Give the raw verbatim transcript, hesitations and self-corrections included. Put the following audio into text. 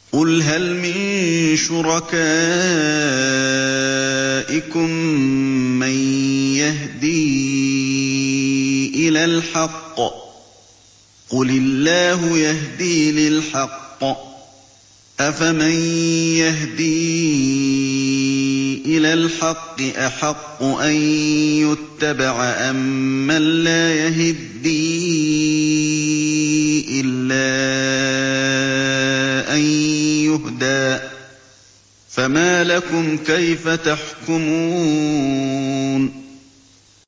قُلْ هَلْ مِن شُرَكَائِكُم مَّن يَهْدِي إِلَى الْحَقِّ ۚ قُلِ اللَّهُ يَهْدِي لِلْحَقِّ ۗ أَفَمَن يَهْدِي إِلَى الْحَقِّ أَحَقُّ أَن يُتَّبَعَ أَمَّن لَّا يَهِدِّي إِلَّا أَن يُهْدَىٰ ۖ فَمَا لَكُمْ كَيْفَ تَحْكُمُونَ